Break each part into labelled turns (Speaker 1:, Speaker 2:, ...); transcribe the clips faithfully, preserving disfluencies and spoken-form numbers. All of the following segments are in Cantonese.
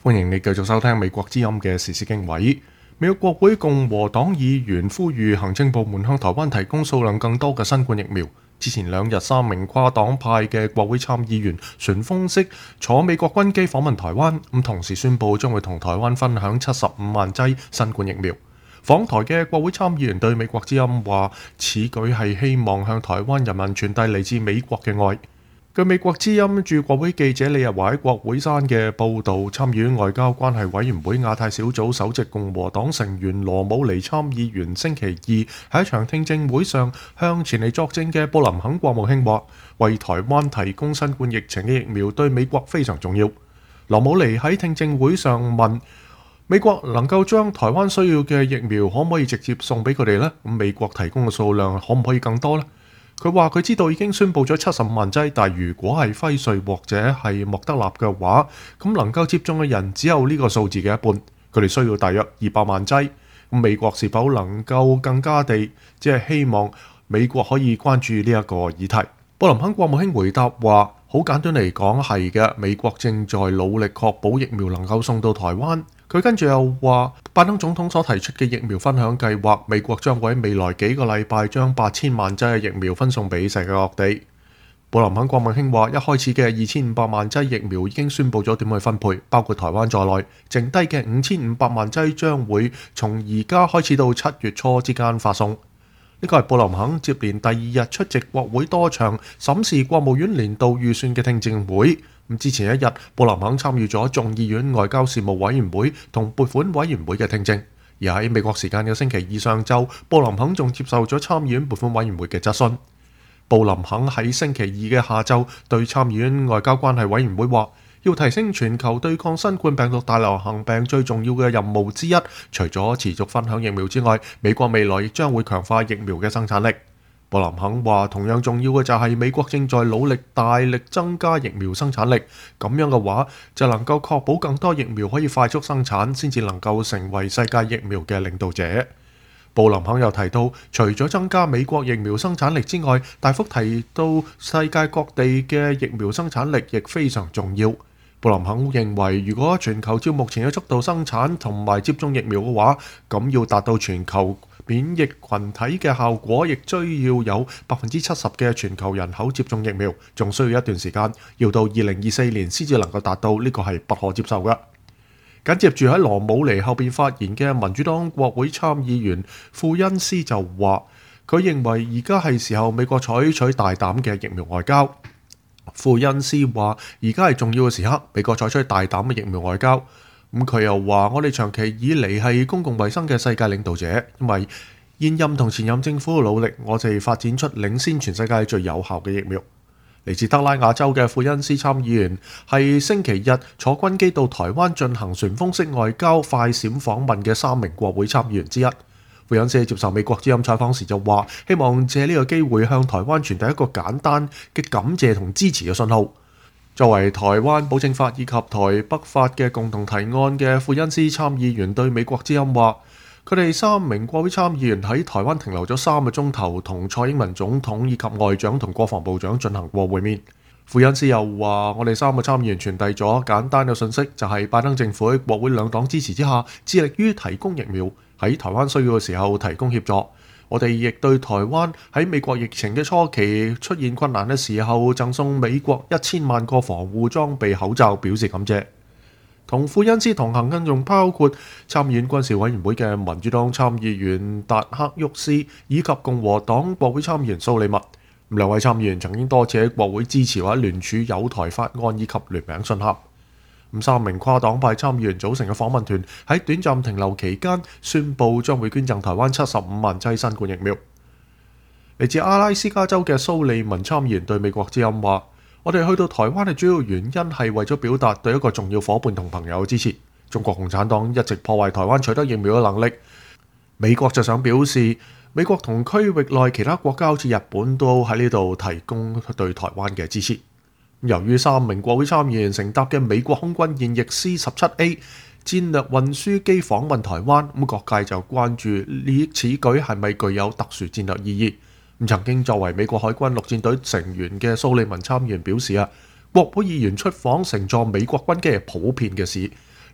Speaker 1: 歡迎你繼續收聽美國之音嘅時事經緯。美國國會共和黨議員呼籲行政部門向台灣提供數量更多嘅新冠疫苗。之前兩日，三名跨黨派嘅國會參議員旋風式坐美國軍機訪問台灣，咁同時宣布將會同台灣分享七十五萬劑新冠疫苗。訪台嘅國會參議員對美國之音話，此舉係希望向台灣人民傳遞嚟自美國嘅愛。據美國之音駐國會記者李日華喺國會山嘅報導，參議院外交關係委員會亞太小組首席共和黨成員羅姆尼參議員星期二喺一場聽證會上向前嚟作證嘅布林肯國務卿話，為台灣提供新冠疫情嘅疫苗對美國非常重要。羅姆尼喺聽證會上問，美國能夠將台灣需要嘅疫苗可唔可以直接送俾佢哋呢？咁美國提供嘅數量可唔可以更多呢？佢話佢知道已經宣布咗七十五萬劑，但如果係輝瑞或者係莫德納嘅話，咁能夠接種嘅人只有呢個數字嘅一半，佢哋需要大約二百萬劑。咁美國是否能夠更加地，只係希望美國可以關注呢一個議題。布林肯國務卿回答話，好簡單嚟講係嘅，美國正在努力確保疫苗能夠送到台灣。佢跟住又話，拜登總統所提出嘅疫苗分享計劃，美國將會喺未來幾個禮拜將八千萬劑嘅疫苗分送俾世界各地。布林肯國務卿話，一開始嘅二千五百萬劑疫苗已經宣布咗點去分配，包括台灣在內，剩低嘅五千五百萬劑將會從而家開始到七月初之間發送。呢個係布林肯接連第二日出席國會多場審視國務院年度預算嘅聽證會。咁之前一日，布林肯參與咗眾議院外交事務委員會同撥款委員會嘅聽證，而喺美國時間嘅星期二上晝，布林肯仲接受咗參議院撥款委員會嘅質詢。布林肯喺星期二嘅下晝對參議院外交關係委員會話，要提升全球對抗新冠病毒大流行病最重要嘅任務之一，除咗持續分享疫苗之外，美國未來亦將會強化疫苗嘅生產力。布林肯話，同樣重要嘅就係美國正在努力大力增加疫苗生產力，咁樣嘅話就能夠確保更多疫苗可以快速生產，先至能夠成為世界疫苗嘅領導者。布林肯又提到，除咗增加美國疫苗生產力之外，大幅提到世界各地嘅疫苗生產力亦非常重要。布林肯認為，如果全球照目前嘅速度生產同埋接種疫苗嘅話，咁要達到全球免疫群體嘅效果，亦需要有百分之七十嘅全球人口接種疫苗，仲需要一段時間，要到二零二四年先至能夠達到，呢個係不可接受嘅。緊接住喺羅姆尼後邊發言嘅民主黨國會參議員庫恩斯就話，佢認為而家係時候美國採取大膽嘅疫苗外交。庫恩斯話，而家係重要嘅時刻，美國採取大膽嘅疫苗外交。咁佢又話，我哋長期以嚟係公共衛生嘅世界領導者，因為現任同前任政府嘅努力，我哋發展出領先全世界最有效嘅疫苗。嚟自德拉瓦州嘅庫恩斯參議員係星期日坐軍機到台灣進行旋風式外交快閃訪問嘅三名國會參議員之一。庫恩斯接受美國之音採訪時就話，希望借呢個機會向台灣傳遞一個簡單嘅感謝同支持嘅信號。作為台灣保證法以及台北法嘅共同提案嘅庫恩斯參議員對美國之音話，佢哋三名國會參議員喺台灣停留咗三個鐘頭，同蔡英文總統以及外長同國防部長進行過會面。庫恩斯又話，我哋三個參議員傳遞咗簡單嘅信息，就係拜登政府喺國會兩黨支持之下，致力於提供疫苗，喺台灣需要嘅時候提供協助。我哋亦對台灣喺美國疫情嘅初期出現困難嘅時候，贈送美國一千萬個防護裝備口罩表示感謝。同庫恩斯同行嘅仲包括參議院軍事委員會嘅民主黨參議員達克沃斯以及共和黨國會參議員蘇利密。兩位參議員曾經多次喺國會支持或者聯署友台法案以及聯名信函。三名跨黨派參議員組成嘅訪問團喺短暫停留期間宣布將會捐贈台灣七十五萬劑新冠疫苗。嚟自阿拉斯加州嘅蘇利文參議員對美國之音話，我哋去到台灣嘅主要原因係為咗表達對一個重要夥伴同朋友嘅支持。中國共產黨一直破壞台灣取得疫苗嘅能力，美國就想表示，美國同區域內其他國家好似日本都喺呢度提供對台灣嘅支持。由於三名國會參議員乘搭嘅美國空軍現役 C 十七 A 戰略運輸機訪問台灣，咁各界就關注呢此舉係咪具有特殊戰略意義。咁曾經作為美國海軍陸戰隊成員嘅蘇利文參議員表示啊，國會議員出訪乘坐美國軍機係普遍嘅事，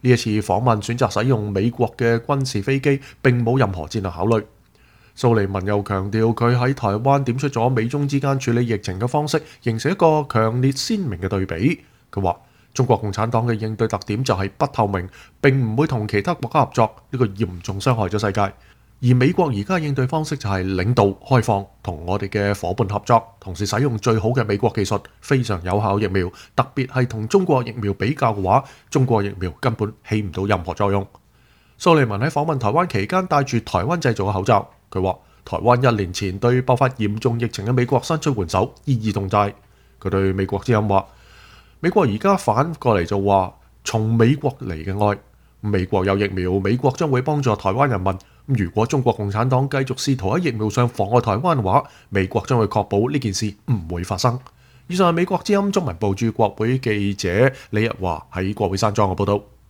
Speaker 1: 呢一次訪問選擇使用美國嘅軍事飛機，並冇任何戰略考慮。蘇利文又強調，佢喺台灣點出咗美中之間處理疫情嘅方式，形成一個強烈鮮明嘅對比。佢話：中國共產黨嘅應對特點就係不透明，並唔會同其他國家合作，呢個嚴重傷害咗世界。而美國而家應對方式就係領導開放，同我哋嘅夥伴合作，同時使用最好嘅美國技術，非常有效疫苗。特別係同中國疫苗比較嘅話，中國疫苗根本起唔到任何作用。蘇利文喺訪問台灣期間戴住台灣製造嘅口罩。佢話：台灣一年前對爆發嚴重疫情嘅美國伸出援手，以義動債。佢對美國之音話：美國而家反過嚟就話，從美國嚟嘅愛，美國有疫苗，美國將會幫助台灣人民。如果中國共產黨繼續試圖喺疫苗上妨礙台灣嘅話，美國將會確保呢件事唔會發生。以上係美國之音中文部駐國會記者李日華喺國會山莊嘅報道。